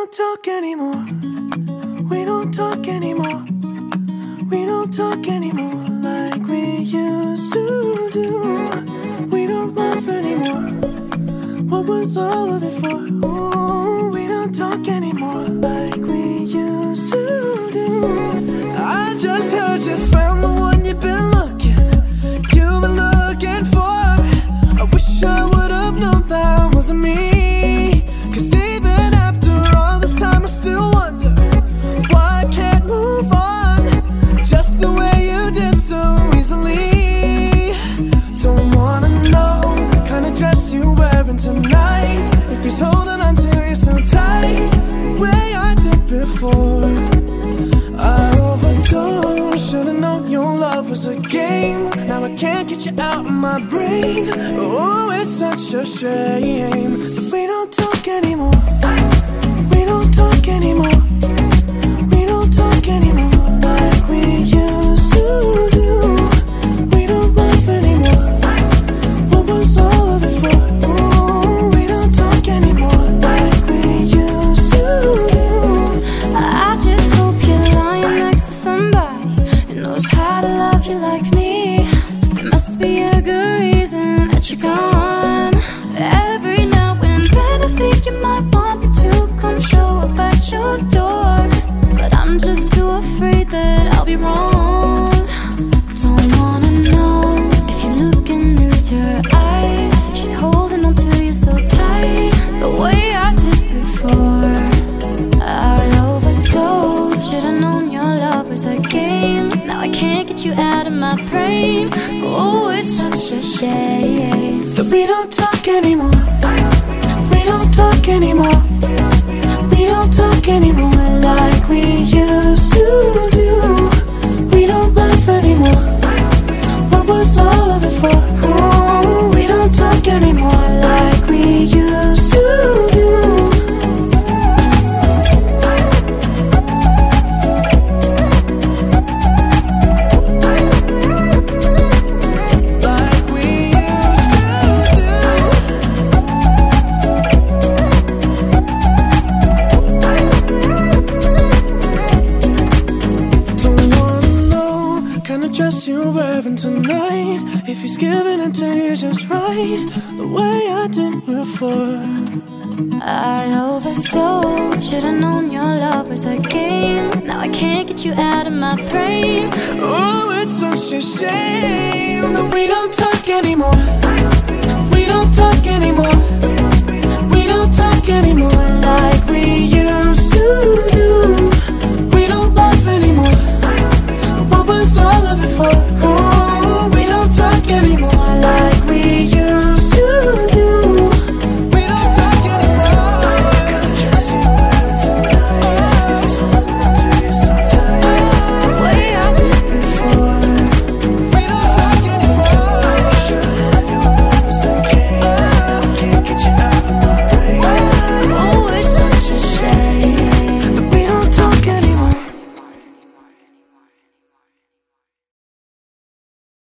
don't talk anymore. We don't talk anymore. We don't talk anymore like we used to do. We don't laugh anymore. What was all of it for? Ooh, we don't talk anymore like we used to do. I just heard you found the one you've been looking for. I wish I would have known that wasn't me. Cause even after all this time I still wonder why I can't move on just the way you did so easily. Don't wanna know the kind of dress you're wearing tonight, if he's holding on to you so tight the way I did before. I overdosed, should've known your love was a game. Now I can't get you out of my brain. Oh, it's such a shame that we don't talk anymore. We don't talk anymore. We don't talk anymore like we used to do. We don't laugh anymore. What was all of it for? Ooh, we don't talk anymore like we used to do. I just hope you're lying next to somebody who knows how to love you like me. There must be a good reason that you're gone. Every now and then I think you might want me to come show up at your door, but I'm just too afraid that I'll be wrong. Don't wanna know if you're looking into her eyes, if she's holding on to you so tight the way I did before. I overdosed, should've known your love was a game. Now I can't get you out of my brain. Oh, it's such a shame that we don't talk anymore. We don't talk anymore. We don't talk anymore like we used to do. We don't laugh anymore. What was all of it for? Oh, we don't talk anymore like we used to do. Dress you're wearing tonight, if he's giving it to you just right the way I did before. I overdosed, should've known your love was a game. Now I can't get you out of my brain. Oh, it's such a shame that we don't talk anymore. We don't talk anymore. We don't talk anymore